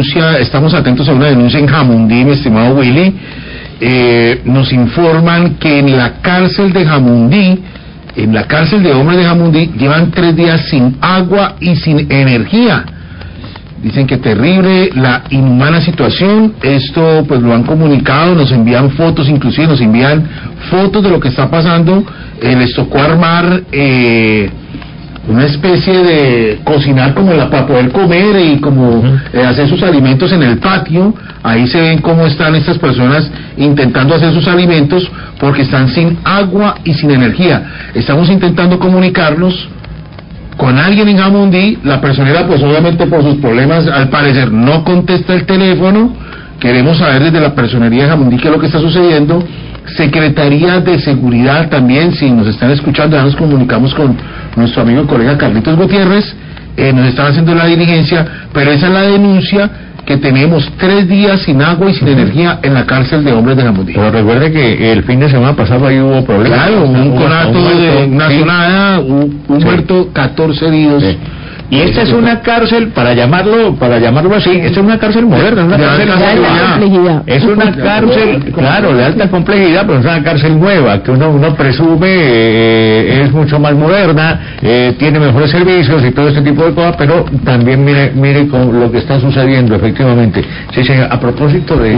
denuncia, estamos atentos a una denuncia en Jamundí, mi estimado Willy. Nos informan que en la cárcel de Jamundí, en la cárcel de hombres de Jamundí, llevan 3 días sin agua y sin energía. Dicen que terrible, la inhumana situación. Esto pues lo han comunicado, nos envían fotos, inclusive nos envían fotos de lo que está pasando. Les tocó armar una especie de cocinar como para poder comer y como hacer sus alimentos en el patio. Ahí se ven cómo están estas personas intentando hacer sus alimentos porque están sin agua y sin energía. Estamos intentando comunicarnos con alguien en Jamundí. La personera pues obviamente por sus problemas al parecer no contesta el teléfono. Queremos saber desde la personería de Jamundí qué es lo que está sucediendo. Secretaría de Seguridad también, si nos están escuchando, ya nos comunicamos con nuestro amigo y colega Carlitos Gutiérrez, nos están haciendo la diligencia, pero esa es la denuncia, que tenemos 3 días sin agua y sin energía en la cárcel de hombres de Jamundí. Pero recuerde que el fin de semana pasado ahí hubo problemas. Claro, un conato de una sonada, un muerto, 14 heridos. Sí. Y esta es una cárcel, para llamarlo así, esta es una cárcel moderna, una cárcel de alta complejidad. Es una cárcel, claro, de alta complejidad, pero es una cárcel nueva, que uno presume es mucho más moderna, tiene mejores servicios y todo este tipo de cosas, pero también mire con lo que está sucediendo, efectivamente. Sí, a propósito de...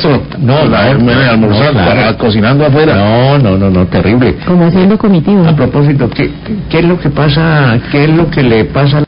cocinando afuera. No, terrible. Como haciendo comitiva. A propósito, ¿qué es lo que pasa, qué es lo que le pasa